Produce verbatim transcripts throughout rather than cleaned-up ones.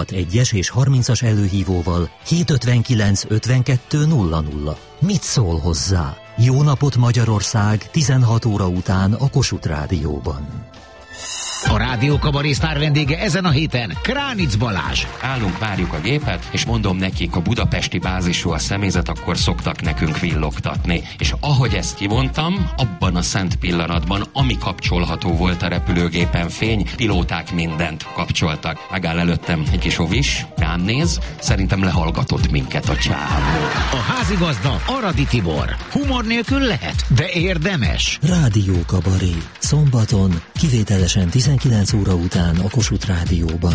nulla hat egyes és harmincas előhívóval hét ötvenkilenc ötvenkettő nulla nulla. Mit szól hozzá? Jó napot Magyarország tizenhat óra után a Kossuth Rádióban. A Rádió Kabaré sztár vendége ezen a héten Kránic Balázs. Állunk, várjuk a gépet, és mondom nekik, a budapesti bázisú a személyzet, akkor szoktak nekünk villogtatni. És ahogy ezt kimondtam, abban a szent pillanatban, ami kapcsolható volt a repülőgépen, fény, pilóták mindent kapcsoltak. Megáll előttem egy kis ovis, rám néz, szerintem lehallgatott minket a csávó. A házigazda Aradi Tibor. Humor nélkül lehet, de érdemes. Rádió Kabaré. Szombaton, kivételesen tizenkilenc óra után a Kossuth Rádióban.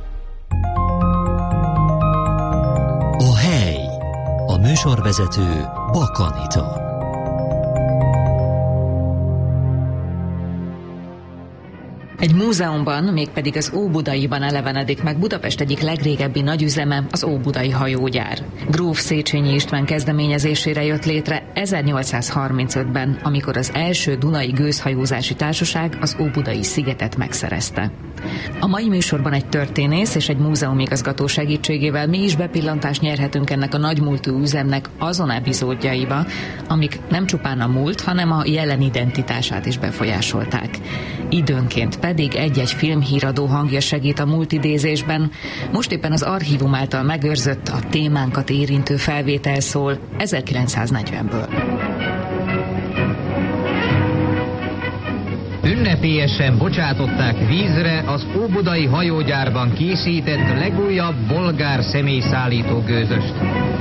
A hely. A műsorvezető Bak Anita. Egy múzeumban, mégpedig az Óbudaiban elevenedik meg Budapest egyik legrégebbi nagyüzeme, az Óbudai Hajógyár. Gróf Széchenyi István kezdeményezésére jött létre ezernyolcszázharmincötben, amikor az első Dunai Gőzhajózási Társaság az Óbudai szigetet megszerezte. A mai műsorban egy történész és egy múzeumigazgató segítségével mi is bepillantást nyerhetünk ennek a nagymúltú üzemnek azon epizódjaiba, amik nem csupán a múlt, hanem a jelen identitását is befolyásolták. Időnként pedig egy-egy filmhíradó hangja segít a múlt idézésben. Most éppen az archívum által megőrzött, a témánkat érintő felvétel szól ezerkilencszáznegyvenből. Ünnepélyesen bocsátották vízre az óbudai hajógyárban készített legújabb bolgár személyszállító gőzöst.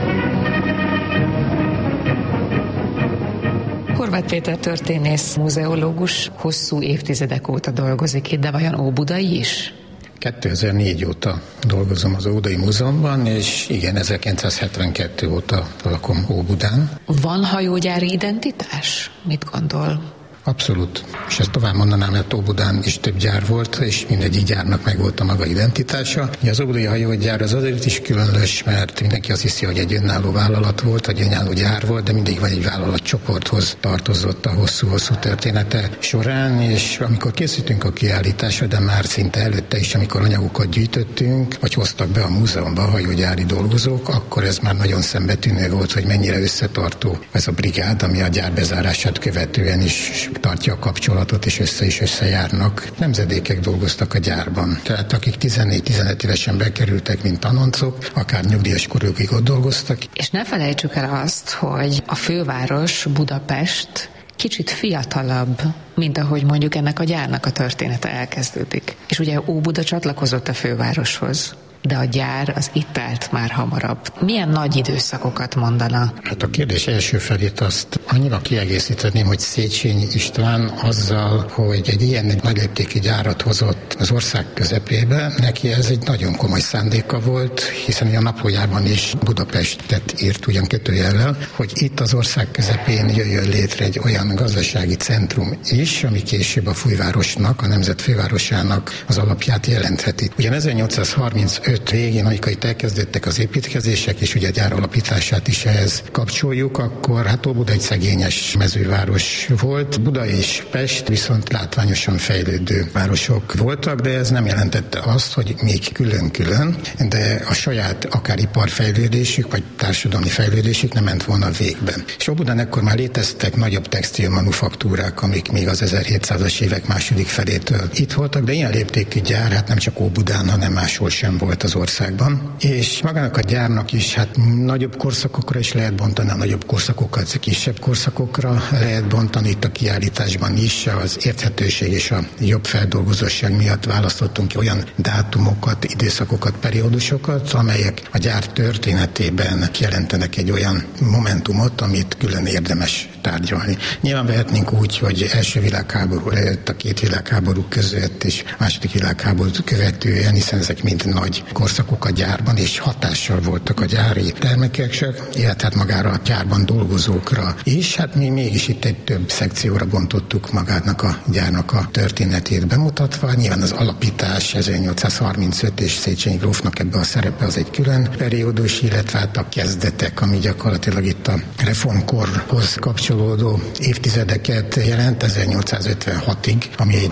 Horváth Péter történész, muzeológus hosszú évtizedek óta dolgozik itt, de vajon óbudai is? kétezer-négy óta dolgozom az Óbudai Múzeumban, és igen, ezerkilencszázhetvenkettő óta lakom Óbudán. Van hajógyári identitás? Mit gondol? Abszolút. És ezt tovább mondanám, mert Óbudán is több gyár volt, és mindegyik gyárnak megvolt a maga identitása. Az Óbudai Hajógyár az azért is különös, mert mindenki azt hiszi, hogy egy önálló vállalat volt, vagy önálló gyár volt, de mindig vagy egy vállalatcsoporthoz tartozott a hosszú-hosszú története során, és amikor készítünk a kiállításra, de már szinte előtte is, amikor anyagokat gyűjtöttünk, vagy hoztak be a múzeumba a hajógyári dolgozók, akkor ez már nagyon szembetűnő volt, hogy mennyire összetartó ez a brigád, ami a gyár bezárását követően is tartja a kapcsolatot, és össze is összejárnak. Nemzedékek dolgoztak a gyárban. Tehát akik tizennégy-tizenöt évesen bekerültek, mint tanoncok, akár nyugdíjas korukig ott dolgoztak. És ne felejtsük el azt, hogy a főváros, Budapest kicsit fiatalabb, mint ahogy mondjuk ennek a gyárnak a története elkezdődik. És ugye Óbuda csatlakozott a fővároshoz, de a gyár az itt állt már hamarabb. Milyen nagy időszakokat mondana? Hát a kérdés első felét azt annyira kiegészíteném, hogy Széchenyi István azzal, hogy egy ilyen egy nagy léptékű gyárat hozott az ország közepébe, neki ez egy nagyon komoly szándéka volt, hiszen a naplójában is Budapestet írt ugyan kötőjellel, hogy itt az ország közepén jöjjön létre egy olyan gazdasági centrum is, ami később a fővárosnak, a nemzet fővárosának az alapját jelentheti. Ugyan ezernyolcszázharmincöt végén, amikor itt elkezdődtek az építkezések, és ugye a gyár alapítását is ehhez kapcsoljuk, akkor hát Óbuda egy szegényes mezőváros volt. Buda és Pest viszont látványosan fejlődő városok voltak, de ez nem jelentette azt, hogy még külön-külön, de a saját akár iparfejlődésük, vagy társadalmi fejlődésük nem ment volna végbe. És Óbudán ekkor már léteztek nagyobb textilmanufaktúrák, amik még az ezerhétszázas évek második felétől itt voltak, de ilyen léptékű gyár hát nem csak Óbudán, hanem máshol sem volt az országban, és magának a gyárnak is hát nagyobb korszakokra is lehet bontani, a nagyobb korszakokat kisebb korszakokra lehet bontani. Itt a kiállításban is az érthetőség és a jobb feldolgozóság miatt választottunk ki olyan dátumokat, időszakokat, periódusokat, amelyek a gyár történetében jelentenek egy olyan momentumot, amit külön érdemes tárgyalni. Nyilván vehetnénk úgy, hogy első világháború előtt, a két világháború között és második világháborút követően, hiszen ezek mind nagy korszakok a gyárban, és hatással voltak a gyári termékekre, illetve hát magára a gyárban dolgozókra is. Hát mi mégis itt egy több szekcióra bontottuk magának a gyárnak a történetét bemutatva. Nyilván az alapítás ezernyolcszázharmincöt és Széchenyi grófnak ebbe a szerepe az egy külön periódus, illetve hát a kezdetek, ami gyakorlatilag itt a reformkorhoz kapcsolódó évtizedeket jelent, ezernyolcszázötvenhatig, ami az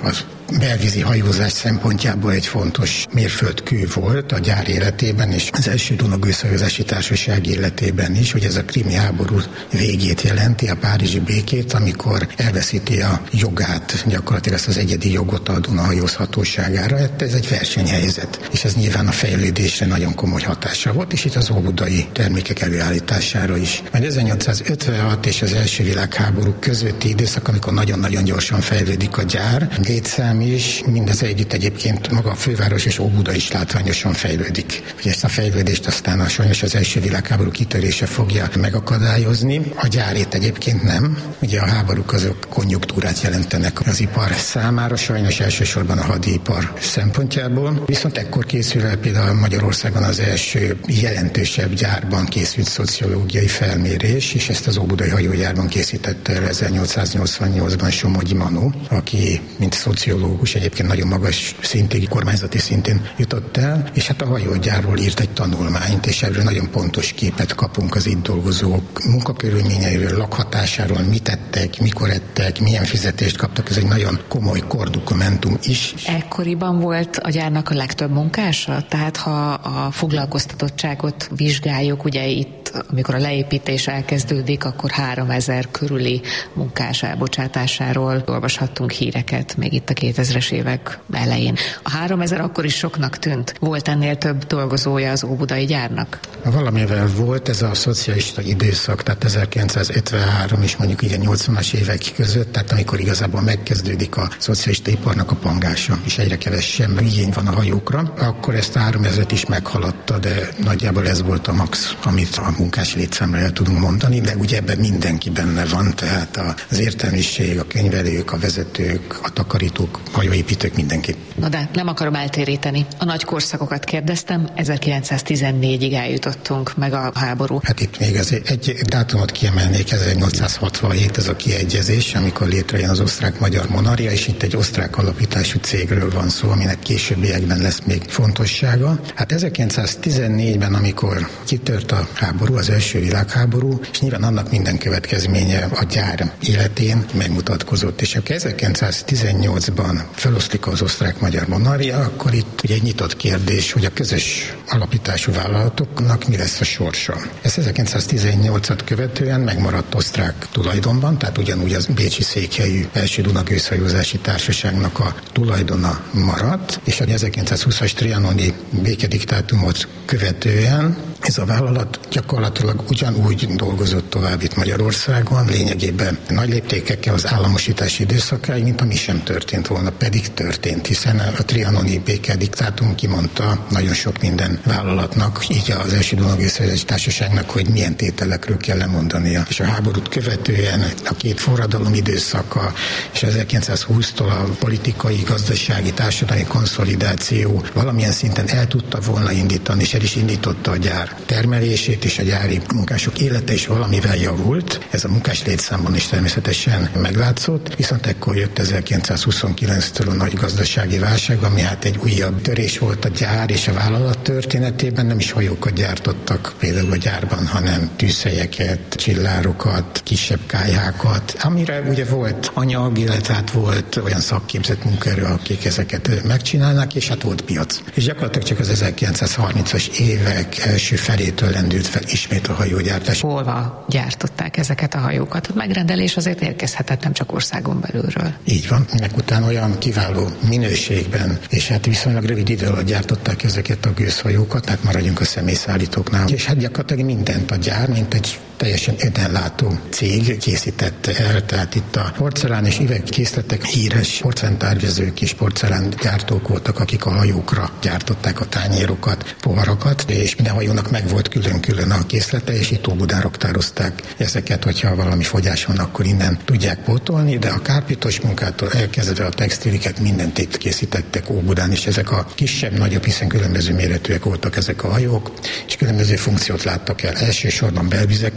belvízi hajózás szempontjából egy fontos mérföldkő volt a gyár életében, és az első Duna gőzhajózási társaság életében is, hogy ez a krimi háború végét jelenti, a párizsi békét, amikor elveszíti a jogát, gyakorlatilag ezt az egyedi jogot a Duna hajózhatóságára. Ez egy versenyhelyzet, és ez nyilván a fejlődésre nagyon komoly hatása volt, és itt az óbudai termékek előállítására is. Majd ezernyolcszázötvenhat és az első világháború közötti időszak, amikor nagyon-nagyon gyorsan fejlődik a gyár, létszám is, mindez együtt egyébként maga a főváros és Óbuda is látványosan fejlődik. Ugye ezt a fejlődést aztán a sajnos az első világháború kitörése fogja megakadályozni. A gyárét egyébként nem. Ugye a háborúk azok konjunktúrát jelentenek az ipar számára, sajnos elsősorban a hadipar szempontjából. Viszont ekkor készül el például Magyarországon az első jelentősebb gyárban készült szociológiai felmérés, és ezt az óbudai hajógyárban készítette el ezernyolcszáznyolcvannyolcban Somogyi Manó, aki mint szociológus egyébként nagyon magas szintig, kormányzati szintén jutott el, és hát a hajógyárról írt egy tanulmányt, és erről nagyon pontos képet kapunk az itt dolgozók munkakörülményeiről, lakhatásáról, mit ettek, mikor ettek, milyen fizetést kaptak. Ez egy nagyon komoly kordokumentum is. Ekkoriban volt a gyárnak a legtöbb munkása? Tehát ha a foglalkoztatottságot vizsgáljuk, ugye itt, amikor a leépítés elkezdődik, akkor háromezer körüli munkás elbocsátásáról olvashattunk híreket még itt a kétezres évek elején. A háromezer akkor is soknak tűnt. Volt ennél több dolgozója az óbudai gyárnak? Valamivel volt ez a szocialista időszak, tehát ezerkilencszázötvenhárom és mondjuk így a nyolcvanas évek között, tehát amikor igazából megkezdődik a szocialista iparnak a pangása, és egyre kevesebb igény van a hajókra, akkor ezt a háromezret is meghaladta, de nagyjából ez volt a max, amit a munkás létszámra el tudunk mondani, de ugye ebben mindenki benne van, tehát az értelmiség, a könyvelők, a vezetők, a takarítók, hajóépítők, mindenki. Na de nem akarom eltéríteni. A nagy korszakokat kérdeztem, ezerkilencszáztizennégyig eljutottunk meg a háború. Hát itt még azért egy dátumot kiemelnék, ezernyolcszázhatvanhét ez a kiegyezés, amikor létrejön az osztrák-magyar monarchia, és itt egy osztrák alapítású cégről van szó, aminek későbbiekben lesz még fontossága. Hát ezerkilencszáztizennégyben, amikor kitört a háború, az első világháború, és nyilván annak minden következménye a gyár életén megmutatkozott, és akkor ezerkilencszáztizennyolcban feloszlik az osztrák-magyar monarchia, akkor itt ugye egy nyitott kérdés, hogy a közös alapítású vállalatoknak mi lesz a sorsa. Ez ezerkilencszáztizennyolcat követően megmaradt osztrák tulajdonban, tehát ugyanúgy az bécsi székhelyű első Duna gőzhajózási társaságnak a tulajdona maradt, és az ezerkilencszázhúszas trianoni békediktátumot követően ez a vállalat gyakorlatilag ugyanúgy dolgozott tovább itt Magyarországon, lényegében nagy léptékekkel az államosítási időszakáig, mint ami sem történt volna, pedig történt, hiszen a trianoni békediktátum kimondta nagyon sok minden vállalatnak, így az első Duna gőzhajózási társaságnak, hogy milyen tételekről kell lemondania. És a háborút követően a két forradalom időszaka, és ezerkilencszázhúsztól a politikai, gazdasági, társadalmi konszolidáció valamilyen szinten el tudta volna indítani, és el is indította a gyár termelését, és a gyári munkások élete is valamivel javult. Ez a munkás létszámban is természetesen meglátszott, viszont ekkor jött ezerkilencszázhuszonkilenctől a nagy gazdasági válság, ami hát egy újabb törés volt a gyár és a vállalat történetében. Nem is hajókat gyártottak például a gyárban, hanem tűzhelyeket, csillárokat, kisebb kályhákat, amire ugye volt anyag, illetve hát volt olyan szakképzett munkaerő, akik ezeket megcsinálnak, és hát volt piac. És gyakorlatilag csak az ezerkilencszázharmincas évek első felétől lendült fel ismét a hajógyártás. Hol gyártották ezeket a hajókat? A megrendelés azért érkezhetett nem csak országon belülről. Így van. Ennek után olyan kiváló minőségben, és hát viszonylag rövid idő alatt gyártották ezeket a gőzhajókat, tehát maradjunk a személyszállítóknál. És hát gyakorlatilag mindent a gyár, mint egy teljesen önellátó cég készítette el, tehát itt a porcelán és üvegkészletek híres porcelántárgyazők és porcelángyártók voltak, akik a hajókra gyártották a tányérokat, poharakat, és minden hajónak meg volt külön-külön a készlete, és itt Óbudán raktározták ezeket, hogyha valami fogyás van, akkor innen tudják pótolni, de a kárpitos munkától elkezdve a textiliket mindent itt készítettek Óbudán, és ezek a kisebb, nagyobb, hiszen különböző méretűek voltak ezek a hajók, és különböző funkciót láttak el. Elsősorban belvizeken,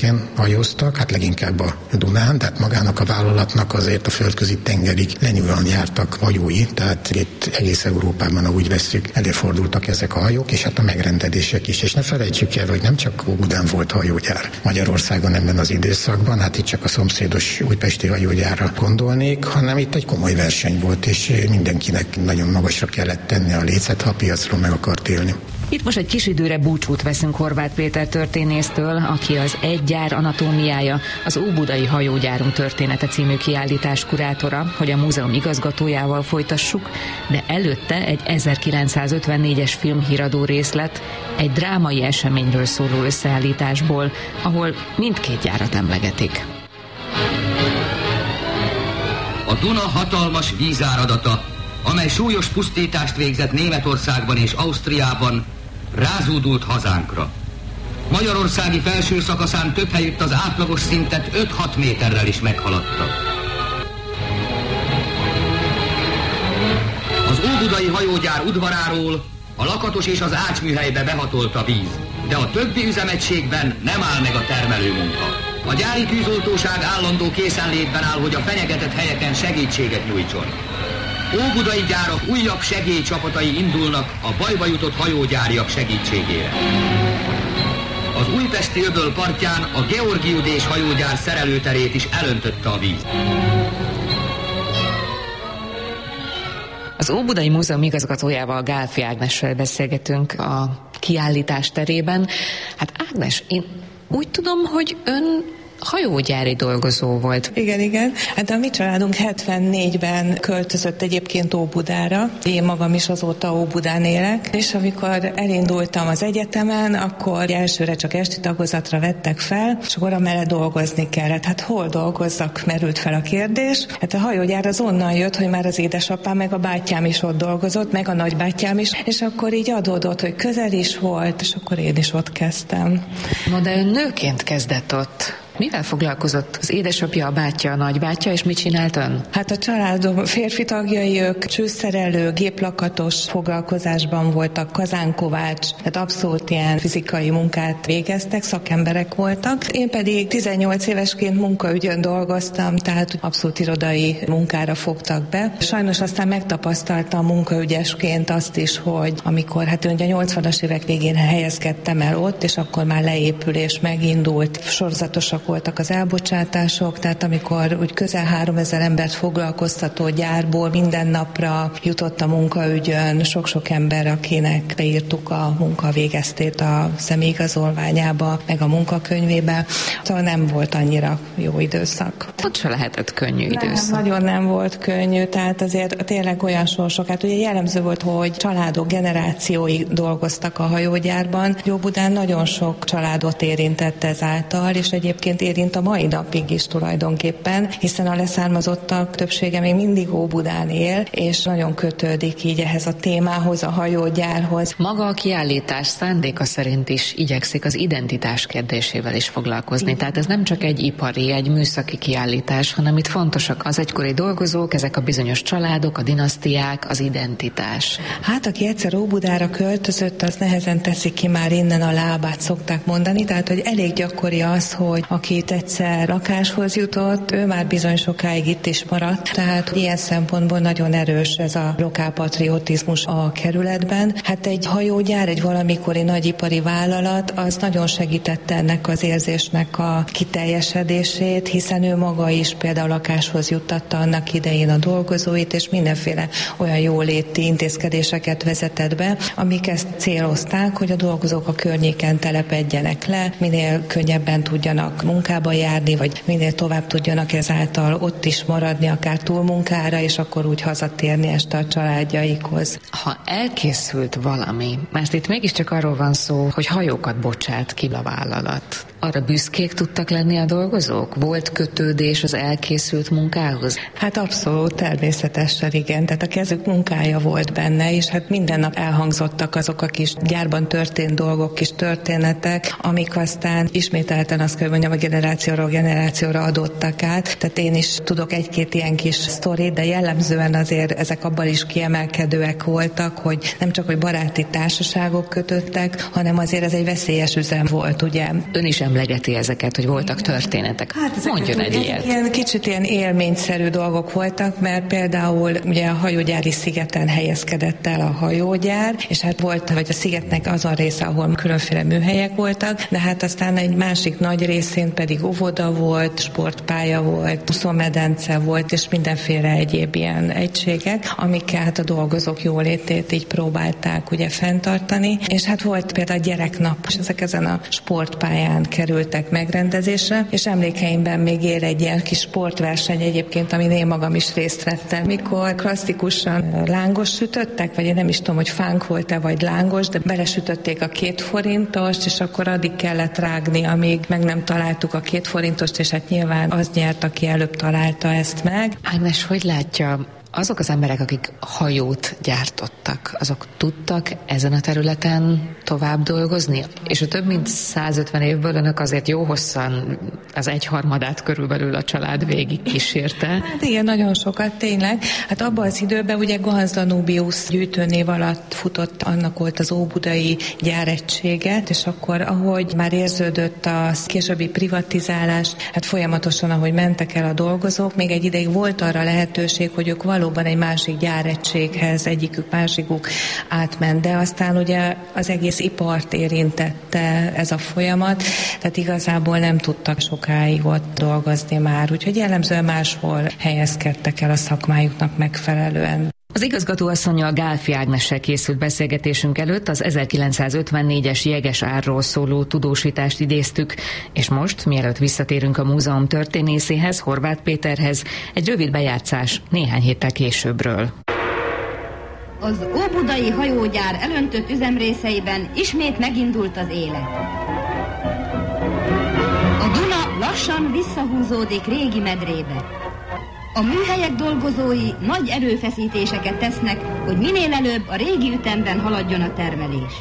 területén hajóztak, hát leginkább a Dunán, tehát magának a vállalatnak azért a földközi tengerig lenyúlóan jártak hajói, tehát itt egész Európában, ahogy vesszük, előfordultak ezek a hajók, és hát a megrendelések is. És ne felejtsük el, hogy nem csak Óbudán volt hajógyár Magyarországon ebben az időszakban, hát itt csak a szomszédos újpesti hajógyárra gondolnék, hanem itt egy komoly verseny volt, és mindenkinek nagyon magasra kellett tenni a lécet, ha a piacról meg akart élni. Itt most egy kis időre búcsút veszünk Horváth Péter történésztől, aki az Egy gyár anatómiája, az Óbudai Hajógyárunk története című kiállítás kurátora, hogy a múzeum igazgatójával folytassuk, de előtte egy ezerkilencszázötvennégyes filmhíradó részlet, egy drámai eseményről szóló összeállításból, ahol mindkét gyárat emlegetik. A Duna hatalmas vízáradata, amely súlyos pusztítást végzett Németországban és Ausztriában, rázúdult hazánkra. Magyarországi felső szakaszán több helyütt az átlagos szintet öt-hat méterrel is meghaladta. Az óbudai hajógyár udvaráról a Lakatos és az Ácsműhelybe behatolt a víz, de a többi üzemegységben nem áll meg a termelőmunka. A gyári tűzoltóság állandó készenlétben áll, hogy a fenyegetett helyeken segítséget nyújtson. Óbudai gyárak újabb segélycsapatai indulnak a bajba jutott hajógyáriak segítségére. Az újpesti öböl partján a Georgiudés hajógyár szerelőterét is elöntötte a víz. Az Óbudai Múzeum igazgatójával, Gálfi Ágnessel beszélgetünk a kiállítás terében. Hát Ágnes, én úgy tudom, hogy ön hajógyári dolgozó volt. Igen, igen. Hát a mi családunk hetvennégyben költözött egyébként Óbudára. Én magam is azóta Óbudán élek, és amikor elindultam az egyetemen, akkor elsőre csak esti tagozatra vettek fel, és akkor amellett dolgozni kellett. Hát hol dolgozzak, merült fel a kérdés. Hát a hajógyár az onnan jött, hogy már az édesapám meg a bátyám is ott dolgozott, meg a nagybátyám is, és akkor így adódott, hogy közel is volt, és akkor én is ott kezdtem. Na de ön nőként kezdett ott. Mivel foglalkozott az édesapja, a bátyja, a nagybátyja, és mit csinált ön? Hát a családom férfi tagjai, ők csőszerelő, géplakatos foglalkozásban voltak, kazánkovács, tehát abszolút ilyen fizikai munkát végeztek, szakemberek voltak. Én pedig tizennyolc évesként munkaügyön dolgoztam, tehát abszolút irodai munkára fogtak be. Sajnos aztán megtapasztaltam munkaügyesként azt is, hogy amikor hát ugye a nyolcvanas évek végén helyezkedtem el ott, és akkor már leépülés megindult, sorozatosak voltak az elbocsátások, tehát amikor úgy közel háromezer embert foglalkoztató gyárból minden napra jutott a munkaügyön sok-sok ember, akinek beírtuk a munkavégeztét a személyigazolványába, meg a munkakönyvébe. Szóval nem volt annyira jó időszak. Ott se lehetett könnyű időszak. Nem, nagyon nem volt könnyű, tehát azért tényleg olyan sorsok. Hát ugye jellemző volt, hogy családok, generációi dolgoztak a hajógyárban. Óbudán nagyon sok családot érintett ezáltal, és egyébként érint a mai napig is tulajdonképpen, hiszen a leszármazottak többsége még mindig Óbudán él, és nagyon kötődik így ehhez a témához, a hajógyárhoz. Maga a kiállítás szándéka szerint is igyekszik az identitás kérdésével is foglalkozni. Igen. Tehát ez nem csak egy ipari, egy műszaki kiállítás, hanem itt fontosak az egykori dolgozók, ezek a bizonyos családok, a dinasztiák, az identitás. Hát aki egyszer Óbudára költözött, az nehezen teszi ki már innen a lábát, szokták mondani, tehát hogy elég gyakori az, hogy aki itt egyszer lakáshoz jutott, ő már bizony sokáig itt is maradt, tehát ilyen szempontból nagyon erős ez a lokálpatriotizmus a kerületben. Hát egy hajógyár, egy valamikori nagyipari vállalat, az nagyon segítette ennek az érzésnek a kiteljesedését, hiszen ő maga is például lakáshoz juttatta annak idején a dolgozóit, és mindenféle olyan jóléti intézkedéseket vezetett be, amik ezt célozták, hogy a dolgozók a környéken telepedjenek le, minél könnyebben tudjanak munkába járni, vagy minél tovább tudjanak ezáltal ott is maradni, akár túlmunkára, és akkor úgy hazatérni este a családjaikhoz. Ha elkészült valami, mert itt mégiscsak arról van szó, hogy hajókat bocsát ki a vállalat, arra büszkék tudtak lenni a dolgozók? Volt kötődés az elkészült munkához? Hát abszolút, természetesen igen. Tehát a kezük munkája volt benne, és hát minden nap elhangzottak azok a kis gyárban történt dolgok, kis történetek, amik aztán ismételten azt kell mondjam, a generációról generációra adottak át. Tehát én is tudok egy-két ilyen kis sztorit, de jellemzően azért ezek abban is kiemelkedőek voltak, hogy nem csak hogy baráti társaságok kötöttek, hanem azért ez egy veszélyes üzem volt, ugye? Ön is emlegeti ezeket, hogy voltak történetek. Hát mondjon egy ilyet. Ilyen, kicsit ilyen élményszerű dolgok voltak, mert például ugye a hajógyári szigeten helyezkedett el a hajógyár, és hát volt, vagy a szigetnek az a része, ahol különféle műhelyek voltak, de hát aztán egy másik nagy részén pedig óvoda volt, sportpálya volt, úszómedence volt, és mindenféle egyéb ilyen egységek, amikkel hát a dolgozók jólétét így próbálták ugye fenntartani, és hát volt például a gyereknap, és ezek ezen a sportpályán kerültek megrendezésre, és emlékeimben még él egy ilyen kis sportverseny egyébként, amin én magam is részt vettem, mikor klasszikusan lángos sütöttek, vagy én nem is tudom, hogy fánk volt-e, vagy lángos, de belesütötték a két forintost, és akkor addig kellett rágni, amíg meg nem találtuk a két forintost, és hát nyilván az nyert, aki előbb találta ezt meg. Ágnes, hogy látja, azok az emberek, akik hajót gyártottak, azok tudtak ezen a területen tovább dolgozni? És a több mint százötven évből önök azért jó hosszan az egyharmadát körülbelül a család végig kísérte. Hát igen, nagyon sokat tényleg. Hát abban az időben ugye Ganz Danubius gyűjtőnév alatt futott, annak volt az óbudai gyáregységet, és akkor ahogy már érződött a későbbi privatizálás, hát folyamatosan, ahogy mentek el a dolgozók, még egy ideig volt arra lehetőség, hogy ők valóban egy másik gyáregységhez, egyikük másikuk átment, de aztán ugye az egész ipart érintette ez a folyamat, tehát igazából nem tudtak sokáig ott dolgozni már, úgyhogy jellemzően máshol helyezkedtek el a szakmájuknak megfelelően. Az igazgatóasszonnyal, Gálfi Ágnessel készült beszélgetésünk előtt az ezerkilencszázötvennégyes Jeges-árról szóló tudósítást idéztük, és most, mielőtt visszatérünk a múzeum történészéhez, Horváth Péterhez, egy rövid bejátszás néhány héttel későbbről. Az óbudai hajógyár elöntött üzemrészeiben ismét megindult az élet. A Duna lassan visszahúzódik régi medrébe. A műhelyek dolgozói nagy erőfeszítéseket tesznek, hogy minél előbb a régi ütemben haladjon a termelés.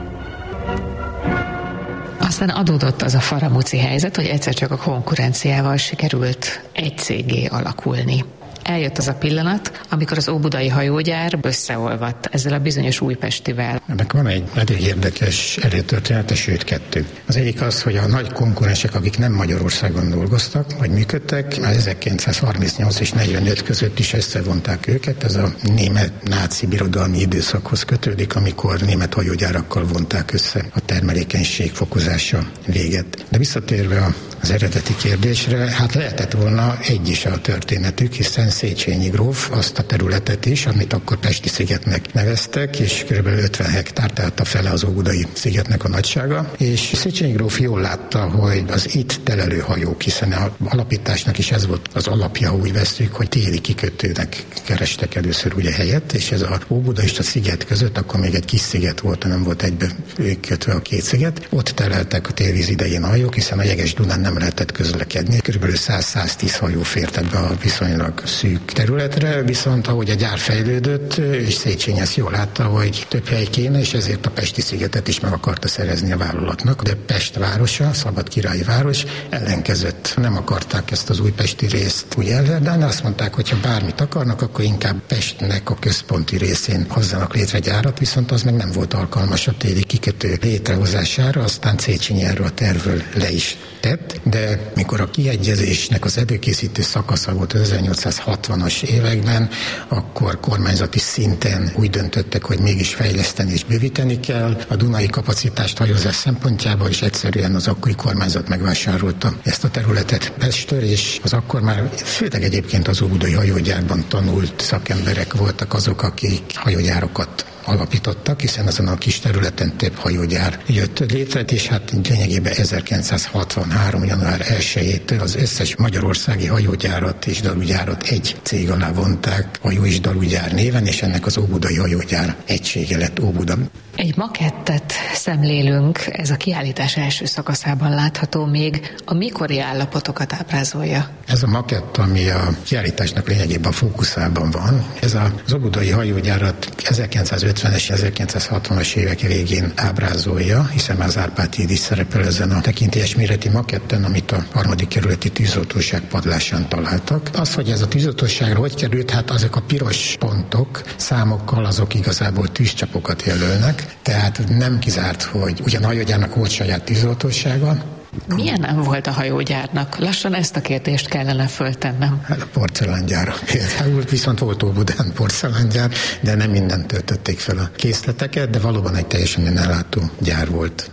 Aztán adódott az a faramúci helyzet, hogy egyszer csak a konkurenciával sikerült egy céggé alakulni. Eljött az a pillanat, amikor az óbudai hajógyár összeolvadt ezzel a bizonyos újpestivel. Ennek van egy elég érdekes előtörténete, sőt kettő. Az egyik az, hogy a nagy konkurensek, akik nem Magyarországon dolgoztak, vagy működtek, már ezerkilencszázharmincnyolc és negyvenöt között is összevonták őket. Ez a német náci birodalmi időszakhoz kötődik, amikor német hajógyárakkal vonták össze a termelékenység fokozása véget. De visszatérve az eredeti kérdésre, hát lehetett volna egy is a történetük, hiszen Széchenyi gróf azt a területet is, amit akkor Pesti szigetnek neveztek, és kb. ötven hektár, tehát a fele az óbudai szigetnek a nagysága, és Széchenyi gróf jól látta, hogy az itt telelő hajók, hiszen az alapításnak is ez volt az alapja, úgy veszük, hogy téli kikötőnek kerestek először ugye helyet, és ez a Óbuda és a sziget között, akkor még egy kis sziget volt, nem volt egybe kötve a két sziget, ott teleltek a télvíz idején a hajók, hiszen a Jeges Dunán nem lehetett közlekedni. Körülbelül száz-száztíz hajó fért ebbe a viszonylag szűk területre, viszont ahogy a gyár fejlődött, és Széchenyi ezt jól látta, hogy több hely kéne, és ezért a Pesti szigetet is meg akarta szerezni a vállalatnak. De Pest városa, szabadkirályi város ellenkezett. Nem akarták ezt az újpesti részt úgy elverdálni, azt mondták, hogy ha bármit akarnak, akkor inkább Pestnek a központi részén hozzanak létre gyárat, viszont az meg nem volt alkalmas a téli kikötő létrehozására, aztán Széchenyi erről a tervről le is tett, de mikor a kiegyezésnek az előkészítő szakasza volt az ezernyolcszázhatvanas években, akkor kormányzati szinten úgy döntöttek, hogy mégis fejleszteni és bővíteni kell. A dunai kapacitást hajózás szempontjából is egyszerűen az akkori kormányzat megvásárolta ezt a területet Pesttől, és az akkor már főleg egyébként az óbudai hajógyárban tanult szakemberek voltak azok, akik hajógyárokat alapítottak, hiszen azon a kis területen több hajógyár jött létre, és hát lényegében ezerkilencszázhatvanhárom. január elsejétől az összes magyarországi hajógyárat és dalugyárat egy cég alá vonták, hajó és dalugyár néven, és ennek az óbudai hajógyár egysége lett Óbuda. Egy makettet szemlélünk, ez a kiállítás első szakaszában látható, még a mikori állapotokat ábrázolja. Ez a makett, ami a kiállításnak lényegében a fókuszában van, ez az óbudai hajógyárat ezerkilencszázötvenes, ezerkilencszázhatvanas évek végén ábrázolja, hiszen már az Árpád híd is szerepel ezen a tekintélyes méretű maketten, amit a harmadik kerületi tűzoltóság padlásán találtak. Az, hogy ez a tűzoltóságra hogy került, hát azok a piros pontok számokkal, azok igazából tűzcsapokat jelölnek, tehát nem kizárt, hogy ugyan a hajógyárnak volt saját tűzoltósága, Milyen nem volt a hajógyárnak? Lassan ezt a kérdést kellene föltennem. Hát a porcelángyár például, viszont volt Óbudán porcelángyár, de nem mindent töltötték fel a készleteket, de valóban egy teljesen ellátó gyár volt.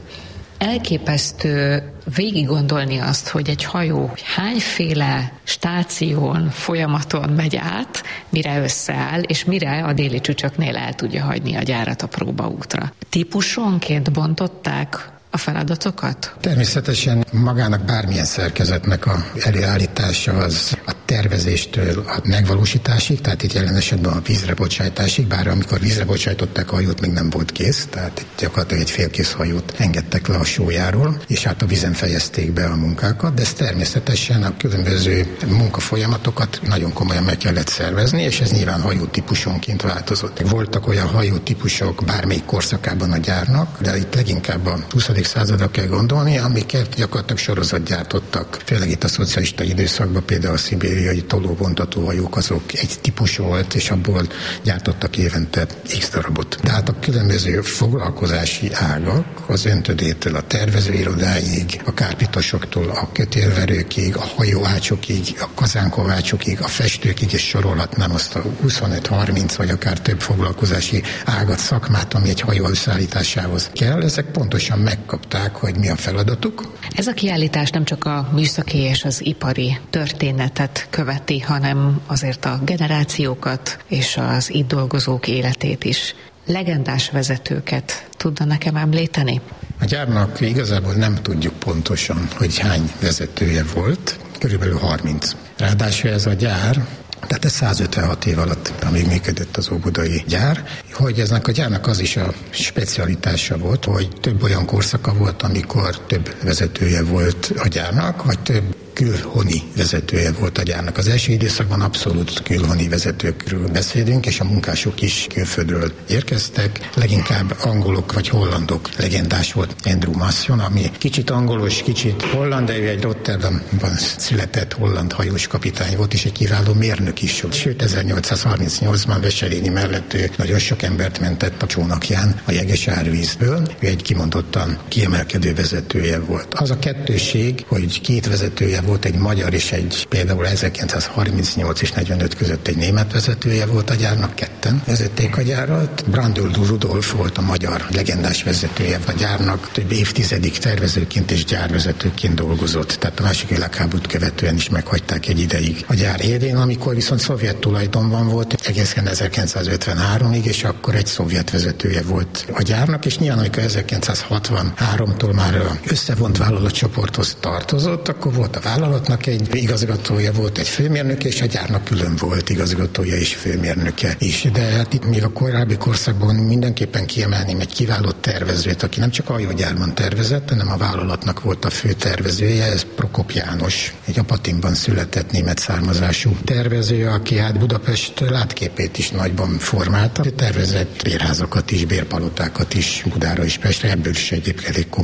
Elképesztő végig gondolni azt, hogy egy hajó hányféle stáción, folyamaton megy át, mire összeáll, és mire a Déli Csücsöknél el tudja hagyni a gyárat a próbaútra. Típusonként bontották a feladatokat? Természetesen magának bármilyen szerkezetnek a előállítása az a tervezéstől a megvalósításig, tehát itt jelen esetben a vízre bocsájtásig, bár amikor vízre bocsájtották a hajót, még nem volt kész, tehát itt gyakorlatilag egy félkész hajót engedtek le a sójáról, és hát a vízen fejezték be a munkákat, de ez természetesen a különböző munkafolyamatokat nagyon komolyan meg kellett szervezni, és ez nyilván hajótípusonként változott. Voltak olyan hajótípusok bármelyik korszakában a gyárnak, de itt leginkább a huszadik századra kell gondolni, amiket gyakorlatilag sorozat gyártottak. Főleg itt a szocialista időszakban például a szibériai tolóbontató hajók azok egy típus volt, és abból gyártottak évente x darabot. Tehát a különböző foglalkozási ágak, az öntödétől a tervezőirodáig, a kárpitosoktól a kötélverőkig, a hajóácsokig, a kazánkovácsokig, a festőkig, és sorolhatnám azt a huszonöt-harminc vagy akár több foglalkozási ágat, szakmát, ami egy hajó összeállításához kell. Ezek pontosan megkapták, hogy mi a feladatuk. Ez a kiállítás nem csak a műszaki és az ipari történetet követi, hanem azért a generációkat és az itt dolgozók életét is. Legendás vezetőket tudna nekem említeni? A gyárnak igazából nem tudjuk pontosan, hogy hány vezetője volt, körülbelül harminc. Ráadásul ez a gyár, tehát ez százötvenhat év alatt, amíg működött az óbudai gyár, hogy eznek a gyárnak az is a specialitása volt, hogy több olyan korszaka volt, amikor több vezetője volt a gyárnak, vagy több külhoni vezetője volt a gyárnak. Az első időszakban abszolút külhoni vezetőkről beszélünk, és a munkások is külföldről érkeztek. Leginkább angolok vagy hollandok. Legendás volt Andrew Masson, ami kicsit angolos, kicsit holland, de ő egy Rotterdamban született holland hajós kapitány volt, és egy kiváló mérnök is volt. Sőt, ezernyolcszázharmincnyolcban Veselényi mellett ő nagyon sok embert mentett a csónakján a jeges árvízből. Ő egy kimondottan kiemelkedő vezetője volt. Az a kettőség, hogy két vezetője volt, egy magyar és egy például ezerkilencszázharmincnyolc és negyvenöt között egy német vezetője volt a gyárnak, ketten vezették a gyárat. Brandl Rudolf volt a magyar legendás vezetője a gyárnak, több évtizedig tervezőként és gyárvezetőként dolgozott, tehát a második világháborút követően is meghagyták egy ideig a gyár élén, amikor viszont szovjet tulajdonban volt egészen ezerkilencszázötvenháromig, és akkor egy szovjet vezetője volt a gyárnak, és nyilván amikor ezerkilencszázhatvanháromtól már összevont vállalatcsoporthoz tartozott, akkor volt a vállalatnak egy igazgatója, volt egy főmérnök, és a gyárnak külön volt igazgatója és főmérnöke is. De hát itt még a korábbi korszakban mindenképpen kiemelném egy kiváló tervezőt, aki nem csak a hajógyárban tervezett, hanem a vállalatnak volt a fő tervezője, ez Prokop János, egy Apatinban született német származású tervező, aki hát Budapest látképét is nagyban formálta. Tervezett bérházakat is, bérpalotákat is Budára és Pestre, ebből is egyébként elég